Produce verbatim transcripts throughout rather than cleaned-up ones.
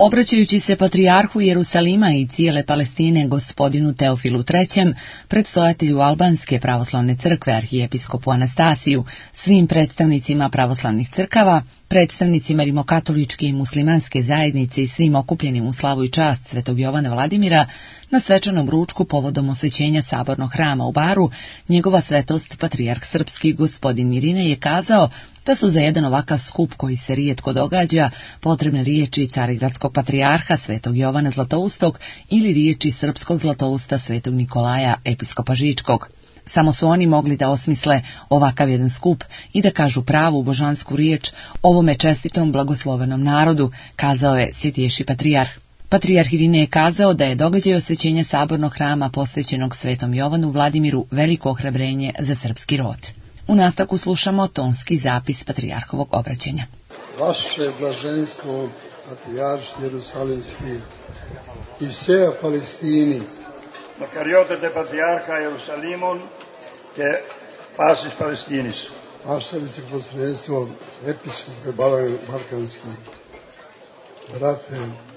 Obraćajući se patrijarhu Jerusalima i cijele Palestine gospodinu Teofilu trećem, predstojatelju Albanske pravoslavne crkve arhijepiskopu Anastasiju, svim predstavnicima pravoslavnih crkava, predstavnicima rimokatoličke i muslimanske zajednice i svim okupljenim u slavu i čast Svetog Jovana Vladimira, na svečanom ručku povodom osvećenja sabornog hrama u Baru, njegova svetost patrijarh srpski gospodin Irine je kazao da su za jedan ovakav skup koji se rijetko događa potrebne riječi carigradskog patrijarha Svetog Jovana Zlatoustog ili riječi srpskog Zlatousta Svetog Nikolaja episkopa Žičkog. Samo su oni mogli da osmisle ovakav jedan skup i da kažu pravu božansku riječ ovome čestitom blagoslovenom narodu, kazao je svjetješi patrijarh. Patrijarh Irine je kazao da je događaj osvećenja sabornog hrama posvećenog Svetom Jovanu Vladimiru veliko ohrabrenje za srpski rod. U nastavku slušamo tonski zapis patrijarhovog obraćanja. Vaše blaženstvo, patrijarh Jerusalimski i seja Palestini, Μακαριότατε Πατριάρχα Ιερουσαλήμων και πάσης Παλαιστίνης. Vaše visokoposredstvo, episkope balkanski, brate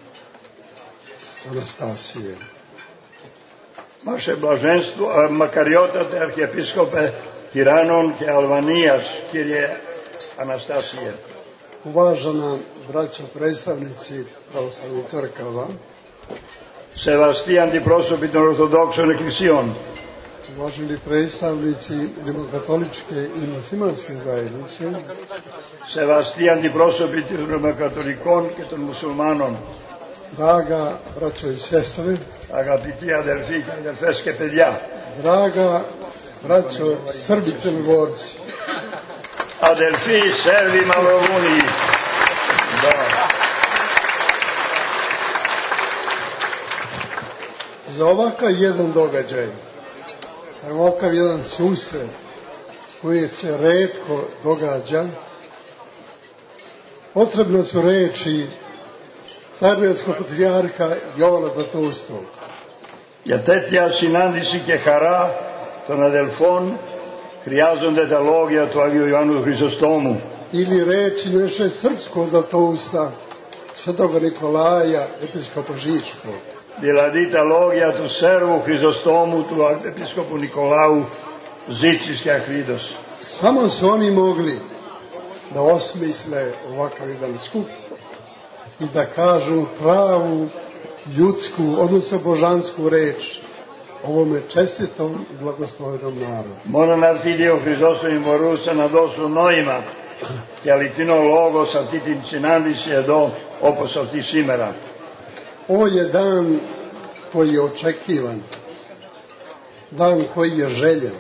Anastasije. Vaše blaženstvo, μακαριότατε Αρχιεπίσκοπε Τυράννων και Αλβανίας, κύριε Αναστάσije. Uvažena braćo predstavnici pravoslavnih crkava, Σεβαστοί αντιπρόσωποι των Ορθοδόξων Εκκλησιών, uvaženi predstavnici rimokatoličke i muslimanske zajednice, σεβαστοί αντιπρόσωποι των Ρωμακατολικών και των Μουσουλμάνων, draga braćo i sestre, αγαπητοί αδελφοί και αδελφές και παιδιά, draga braćo Srbi Crnogorci, αδελφοί Σέρβοι Μαυροβούνιοι, za ovakav jedan događaj, za ovakav jedan susret koji se retko događa, potrebne su reči Carigradskog patrijarha Jovana Zlatoustog. Για τέτοια συνάντηση και χαρά των αδελφών χρειάζονται τα λόγια του Αγίου Ιωάννου Χρυσοστόμου. Ili reči naše srpskog Zlatousta, Svetog Nikolaja, episkopa Žičkog. Δηλαδή τα λόγια του Σέρβου Χρυσοστόμου, του Επισκόπου Νικολάου Ζήτσης και Αχρίδος. Samo su oni mogli da osmisle ovakav jedan skup i da kažu pravu ljudsku, odnosno božansku reč ovome čestitom i blagoslovenom narodu. Μόνο να έρθει δύο Χρυσόστομοι μπορούσαν να δώσουν νόημα και αληθινό λόγο σε αυτή την συνάντηση εδώ όπως αυτή σήμερα. Ovo je dan koji je očekivan, dan koji je željen,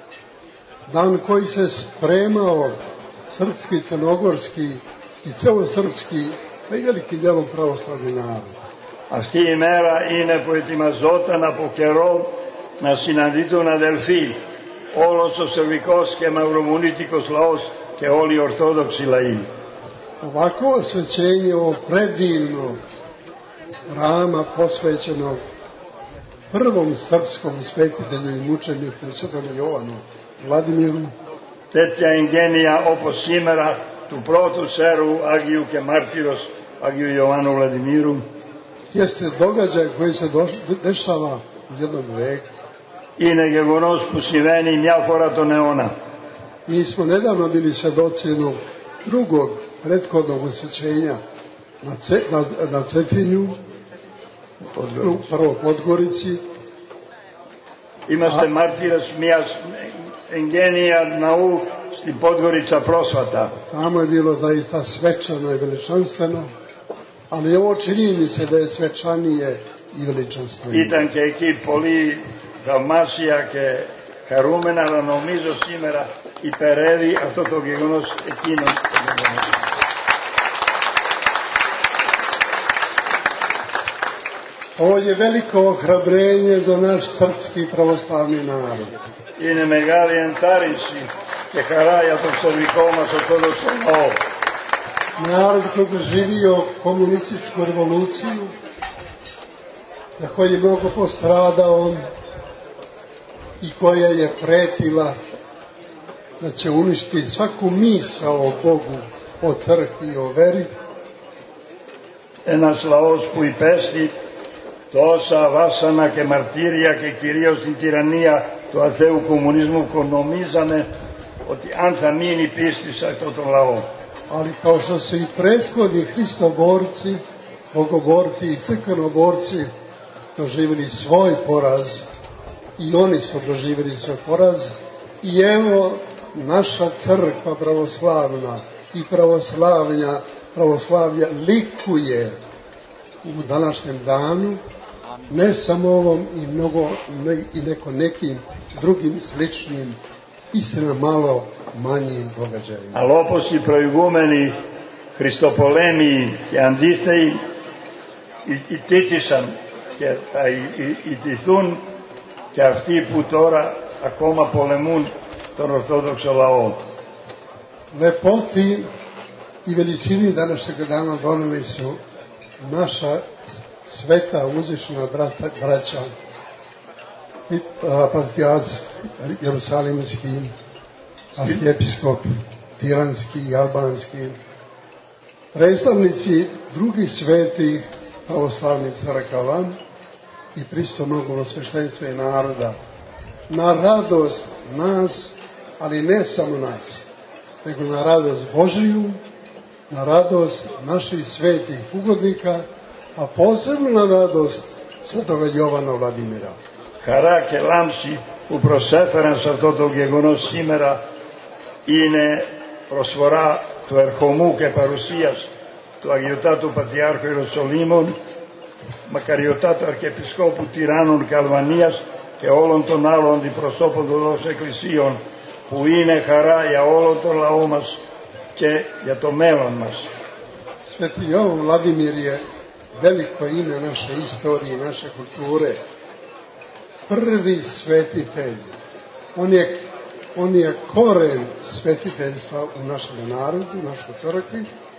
dan koji se spremao srpski, crnogorski i celosrpski, pa i velikim dijelom pravoslavni narod. Αυτή η μέρα είναι που ετοιμαζόταν από καιρό να συναντηθούν αδελφοί, όλος ο σερβικός και μαυρομουνίτικος λαός και όλοι οι ορθόδοξοι λαοί. Ovako osvećenje ovo predivno hrama posvećenog prvom srpskom svetitelju i mučeniku Svetom Jovanu Vladimiru, τέτοια εγγένεια όπως σήμερα του πρώτου Σέρβου Άγιου και Μάρτυρος Αγίου Ιωάννου Βλαδιμίρου, jeste događaj koji se dešava u jednom veku. είναι γεγονός που συμβαίνει μια φορά τον αιώνα. Mi smo nedavno bili svedoci jednog drugog prethodnog osvećenja na, ce, na, na Cetinju, prvo Podgorici. Είμαστε μάρτυρες μιας εγγένεια ναού στην Podgorica πρόσφατα. Tamo je bilo zaista svečano i veličanstveno, ali ovo čini mi se da je svečanije i veličanstveno. Ήταν και εκεί πολύ θαυμάσια και χαρούμενα, αλλά νομίζω σήμερα υπερεύει αυτό το γεγονός εκείνων. Ovo je veliko ohrabrenje za naš srpski pravoslavni narod. Είναι μεγάλη ενθάρρυνση και χαρά για το σερβικό μας ορθόδοξο λαό. Narod koji je doživio komunističku revoluciju, na koji je mnogo postradao i koja je pretila da će uništiti svaku misao o Bogu, o crkvi i o veri. ένας λαός που υπέστη τόσα βάσανα και μαρτύρια και κυρίως την τυραννία του αθέου κομμουνισμού που νομίζαμε ότι αν θα μείνει πίστη σε αυτόν τον λαό. Ali kao što su i prethodni hristoborci, bogoborci i crkvenoborci doživjeli svoj poraz i oni su doživjeli svoj poraz i evo naša crkva pravoslavna i pravoslavlja, pravoslavlja likuje u današnjem danu, ne samo ovom i mnogo ne, i neko nekim drugim sličnim, istina malo manjim događajima. Ali όπως οι προηγούμενοι χριστοπολέμοι και αντίθεοι ιτήθησαν και θα ιτηθούν και αυτοί που τώρα ακόμα πολεμούν τον Ορθόδοξο λαό. Lepoti i veličini današnjeg dana doneli su naša sveta uzvišena brata, braća, patrijarh Jerusalimski, arhijepiskop Tiranski i Albanski, predstavnici drugih svetih pravoslavnih crkava i pristojnog sveštenstva i naroda, na radost nas, ali ne samo nas, nego na radost Božiju, na radost naših svetih ugodnika, a posebno na radost svetoga Jovana Vladimira. Χαρά και λάμψη που προσέφεραν σε αυτό το γεγονός σήμερα είναι προσφορά του ερχομού και παρουσίας του Αγιωτάτου Πατριάρχου Ιεροσολύμων, Μακαριωτάτου Αρχιεπισκόπου Τυράννων και Αλβανίας και όλων των άλλων αντιπροσώπων των δόξων εκκλησίων, που είναι χαρά για όλο το λαό μας και για το μέλλον μας. Sveti Jovan Vladimir je veliko ime naše istorije, naše kulture. Prvi svetitelj. On je, on je koren svetiteljstva u našem narodu, u našoj crkvi.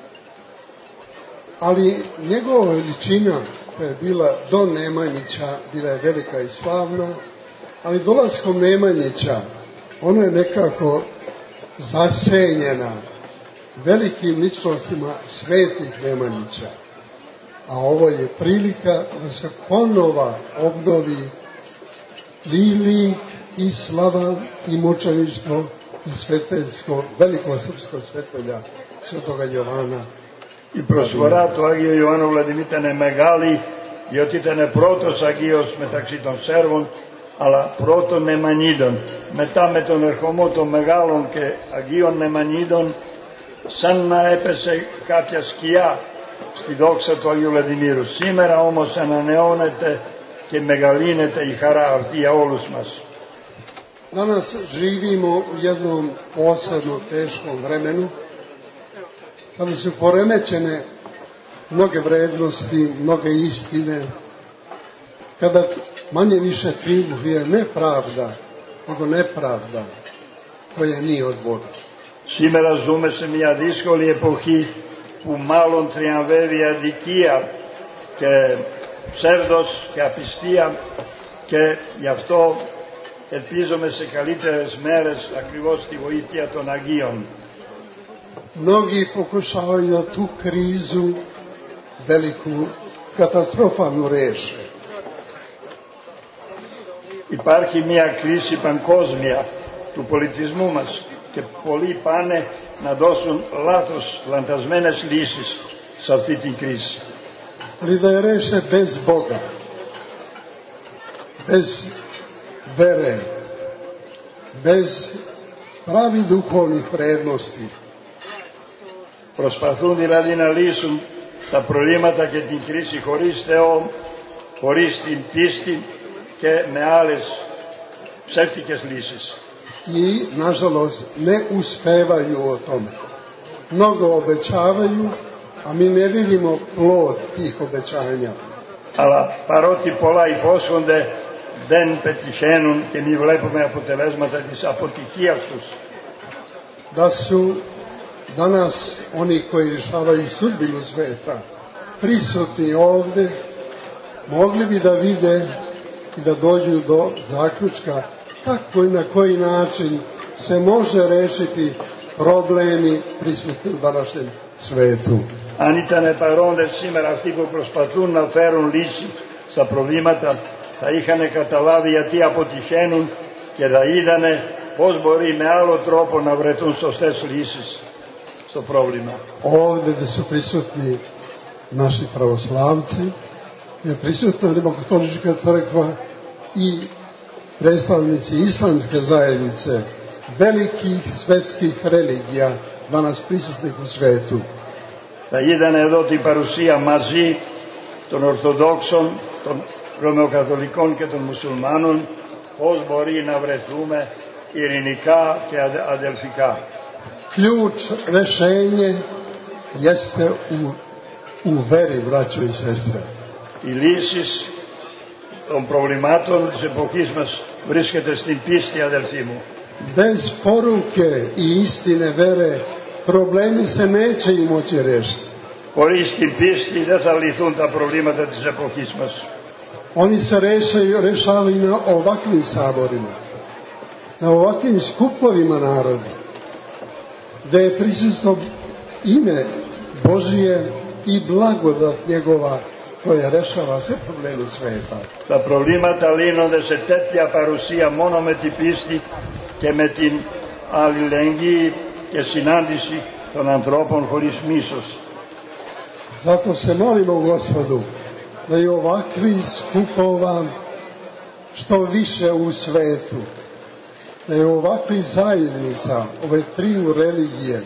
Ali njegova veličina koja je bila do Nemanjića, bila je velika i slavna, ali dolaskom Nemanjića ona je nekako zasenjena velikim ličnostima svetih Nemanjića. A ovo je prilika da se ponova obnovi i i slava i mučeništvo i sveteljsko, veliko srpsko svetelja svetoga Jovana. Η προσφορά του Άγιου Ιωάννου Βλαντιμίρ ήταν μεγάλη, διότι ήταν πρώτος Αγίος μεταξύ των Σέρβων, αλλά πρώτων Νεμανίδων. Μετά με τον ερχομό των μεγάλων και Αγίων Νεμανίδων, σαν να έπεσε κάποια σκιά στη δόξα του Αγίου Βλαντιμίρου. Σήμερα όμως ανανεώνεται και μεγαλύνεται η χαρά αυτή για όλους μας. Danas živimo u jednom posebno teškom vremenu, kada su poremećene mnoge vrednosti, mnoge istine, kada manje više triumfuje ne pravda, nego nepravda koja nije od Boga. Σήμερα ζούμε σε μια δύσκολη εποχή που μάλλον τριαμβεύει αδικία και ψεύδος και απιστία, και γι' αυτό ελπίζομαι σε καλύτερες μέρες ακριβώς τη βοήθεια των Αγίων. Mnogi pokušavaju da tu krizu, veliku, katastrofalnu reše. Υπάρχει μια κρίση παγκόσμια του πολιτισμού μας και πολλοί πάνε να δώσουν λάθος, λανθασμένες λύσεις σε αυτή την κρίση. Ali da je reše bez Boga, bez vere, bez pravi duhovnih vrednosti. Προσπαθούν δηλαδή να λύσουν τα προβλήματα και την κρίση χωρίς Θεό, χωρίς την πίστη και με άλλες ψεύτικες λύσεις. I, nažalost, ne uspevaju o tome. Mnogo obećavaju, a mi ne vidimo plod tih obećanja. Αλλά παρότι πολλά υπόσχονται, δεν πετυχαίνουν και μη βλέπουμε αποτελέσματα της αποτυχίας τους. Da su danas oni koji rješavaju sudbinu sveta prisutni ovde, mogli bi da vide i da dođu do zaključka kako i na koji način se može rešiti problemi prisutni u današnjem svetu. αν παρόντες σήμερα αυτοί που προσπαθούν να φέρουν λύση στα προβλήματα, θα είχαν καταλάβει γιατί αποτυχαίνουν και θα είδανε πώς μπορεί με άλλο τρόπο να βρεθούν σωστές λύσεις στο πρόβλημα. Ovdje gdje su prisutni naši pravoslavci, je prisutna Rimokatolička crkva i predstavnici islamske zajednice, velikih svetskih religija danas prisutnih u svetu. Θα είδανε εδώ την παρουσία μαζί των Ορθοδόξων, των Ρωμαιοκαθολικών και των Μουσουλμάνων, πώς μπορεί να βρεθούμε ειρηνικά και αδελφικά. Ključ rešenje jeste u, u veri, braćo i sestre. Οι λύσεις των προβλημάτων της εποχής μας βρίσκεται στην πίστη, αδελφοί μου. Bez poruke i istine vere problemi se neće i moći rešiti. Χωρίς την πίστη δεν θα λυθούν τα προβλήματα της εποχής μας. Oni se rešaju, rešavaju na ovakvim saborima, na ovakvim skupovima naroda, gde je prisutno ime Božije i blagodat njegova koja rešava sve probleme sveta. Τα προβλήματα λύνονται σε τέτοια παρουσία μόνο με την πίστη και με την αλληλεγγύη και συνάντηση των ανθρώπων χωρίς μίσος. Zato se molimo Gospodu da i ovakvi skupova što više u svetu, da je ovakvi zajednica, ove triju religije,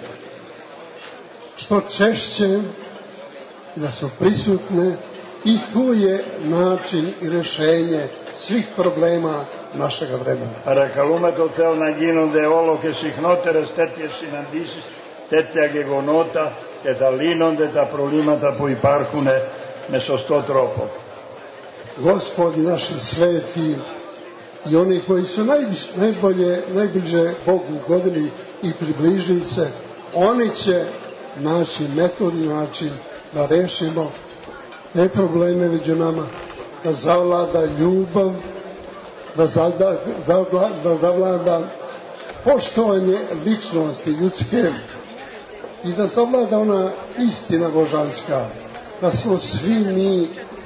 što češće da su prisutne i tu je način i rešenje svih problema našega vremena. Παρακαλούμε το Θεό να γίνονται όλο και συχνότερες τέτοιες συναντήσεις, τέτοια γεγονότα και θα λύνονται τα προβλήματα που υπάρχουν με σωστό τρόπο. Gospodi naši sveti i oni koji su najviš, najbolje, najbliže Bogu godili i približili se, oni će naći metod i način da rešimo te probleme među nama, da zavlada ljubav, da, zada, zavla, da zavlada poštovanje ličnosti ljudske i da zavlada ona istina božanska, da smo svi mi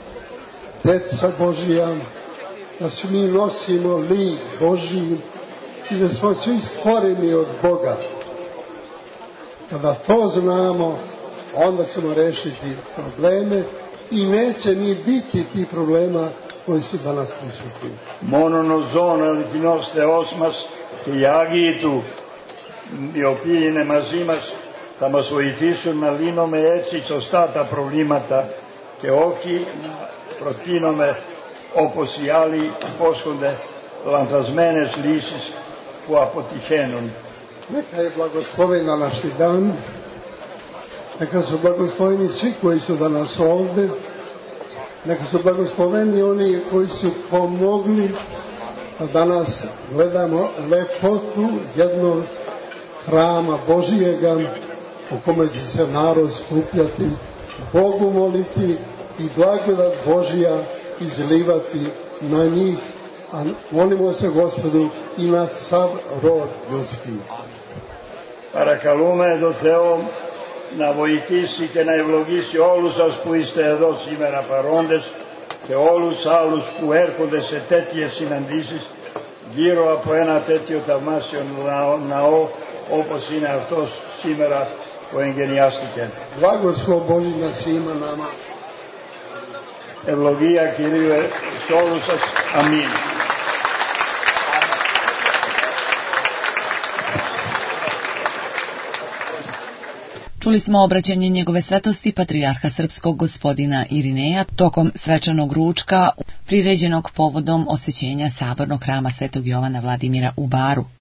deca Božija, da svi mi nosimo lik Božji i da smo svi stvoreni od Boga. Kada to znamo, onda ćemo rešiti probleme i neće ni biti ti problema koji su danas prisutni. Μόνον ο ζών αληθινός Θεός μας και οι Άγιοι Του, οι οποίοι είναι μαζί μας, θα μας βοηθήσουν να λύνουμε έτσι σωστά τα προβλήματα και όχι να προτείνουμε όπως οι άλλοι υπόσχονται λανθασμένες λύσεις που αποτυχαίνουν. Neka je blagosloven današnji dan, neka su blagosloveni svi koji su danas ovde, neka su blagosloveni oni koji su pomogli da danas gledamo lepotu jednog hrama Božijega u kome će se narod skupljati, Bogu moliti i blagodat Božija izlivati na njih, a molimo se Gospodu i na sav rod ljudski. Παρακαλούμε το Θεό να βοηθήσει και να ευλογήσει όλους σας που είστε εδώ σήμερα παρόντες και όλους άλλους που έρχονται σε τέτοιες συναντήσεις γύρω από ένα τέτοιο θαυμάσιο ναό όπως είναι αυτός σήμερα που εγγενιάστηκε. Blagoslov Božji na svima nama. Ευλογία Κυρίου σε όλους σας. Αμήν. Čuli smo obraćanje njegove svetosti patrijarha srpskog gospodina Irineja tokom svečanog ručka priređenog povodom osvećenja sabornog hrama Svetog Jovana Vladimira u Baru.